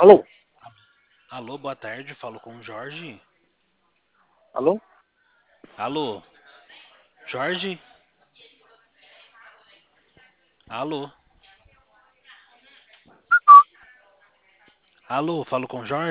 Alô? Alô, boa tarde, falo com o Jorge. Alô? Alô, Jorge? Alô? Alô, falo com o Jorge?